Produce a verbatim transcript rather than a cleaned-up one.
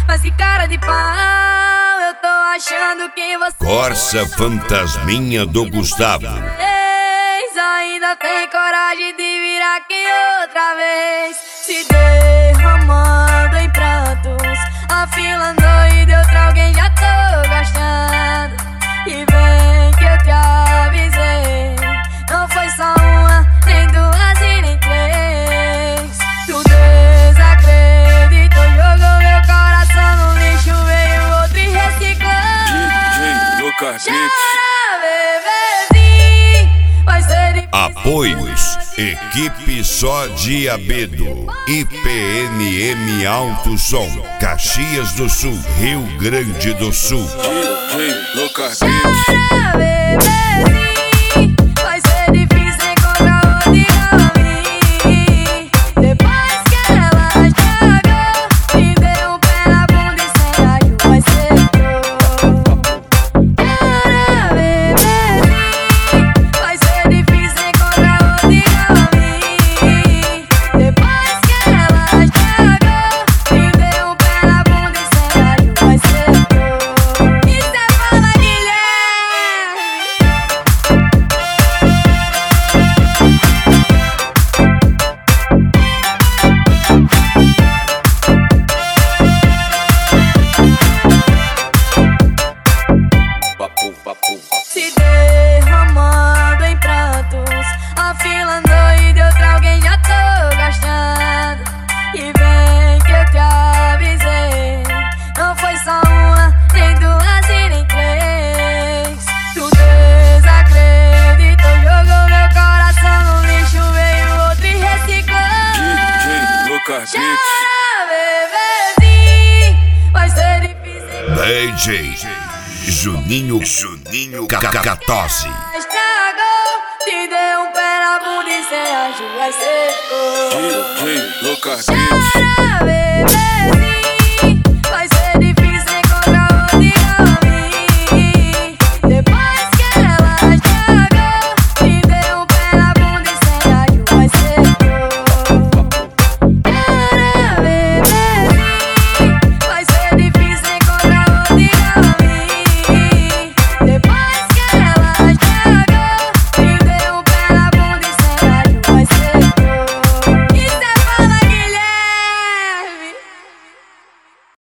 Mas que cara de pau, eu tô achando que você... Corsa Fantasminha do Gustavo. Ainda tem coragem de vir aqui outra vez, se derramando em prantos, afilando e outra alguém já tô gastando. E vem que eu te avisei, não foi só uma, nem duas e nem três. Tu desacreditou, jogou meu coração no lixo, veio outro e reciclou. D J Lucas Chora, bebezinho, vai ser difícil. Apoios: Equipe Só Diabedo, I P N M Alto Som, Caxias do Sul, Rio Grande do Sul. D J Lucas Chora, bebezinho, vai ser difícil encontrar outro igual a mim. Depois que ela estragou, me deu um pé na bunda e sem raio vai ser dor. Chora, bebezinho, vai ser difícil encontrar outro igual a mim. Depois que ela estragou, me deu um pé na bunda e sem raio vai ser dor. Isso é fala, Guilherme. Papo, papo, Se derramando em prantos, afilando e de outra alguém já tô gastando. E vem que eu te avisei, não foi só uma, nem duas e nem três. Tu desacreditou, jogou meu coração no lixo, veio outro e reciclou. D J Lucas Chora, bebezinho, vai ser difícil. D J Juninho Juninho Cacatose. Estragou, te deu um pé na bunda e sem ajuda vai ser cor. D J Lucas Chora, bebezinho.